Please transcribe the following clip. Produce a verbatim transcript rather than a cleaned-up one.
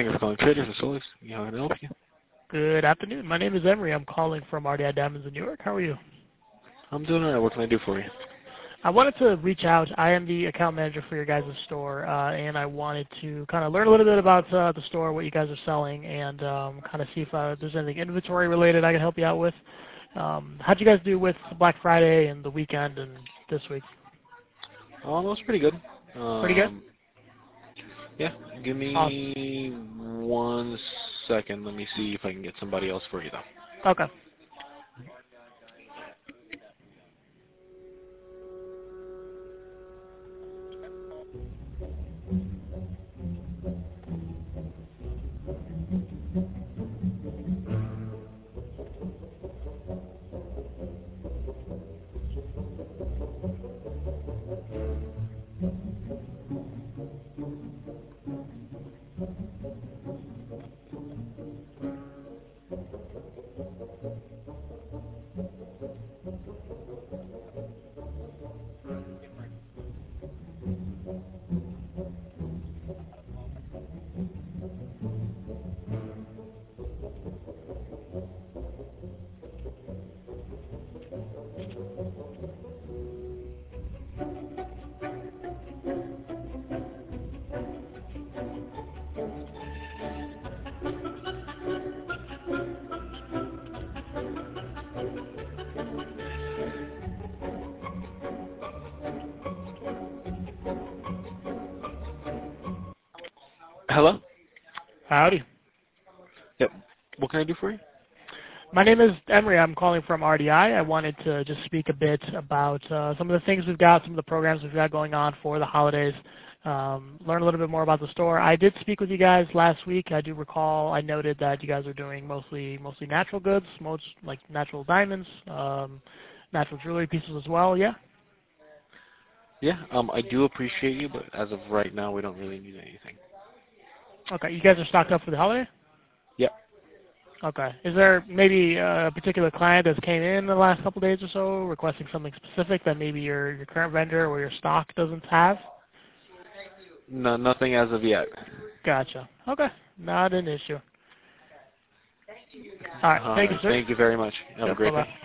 Thank you for calling Traders and Solis. How can I help you? Good afternoon. My name is Emery. I'm calling from R D I Diamonds in New York. How are you? I'm doing all right. What can I do for you? I wanted to reach out. I am the account manager for your guys' store, uh, and I wanted to kind of learn a little bit about uh, the store, what you guys are selling, and um, kind of see if uh, there's anything inventory related I can help you out with. Um, how'd you guys do with Black Friday and the weekend and this week? Oh, that was pretty good. Pretty good? Um, yeah, give Awesome. me one second. Let me see if I can get somebody else for you, though. Okay. Hello? Howdy. Yep. What can I do for you? My name is Emery. I'm calling from R D I. I I wanted to just speak a bit about uh, some of the things we've got, some of the programs we've got going on for the holidays, um, learn a little bit more about the store. I did speak with you guys last week. I do recall I noted that you guys are doing mostly mostly natural goods, most like natural diamonds, um, natural jewelry pieces as well, yeah? Yeah, um, I do appreciate you, but as of right now, we don't really need anything. Okay, you guys are stocked up for the holiday? Yep. Okay. Is there maybe a particular client that's came in the last couple of days or so requesting something specific that maybe your, your current vendor or your stock doesn't have? No, nothing as of yet. Gotcha. Okay. Not an issue. All right. All Thank you, right. sir. Thank you very much. Have a Yep. great Bye-bye. day.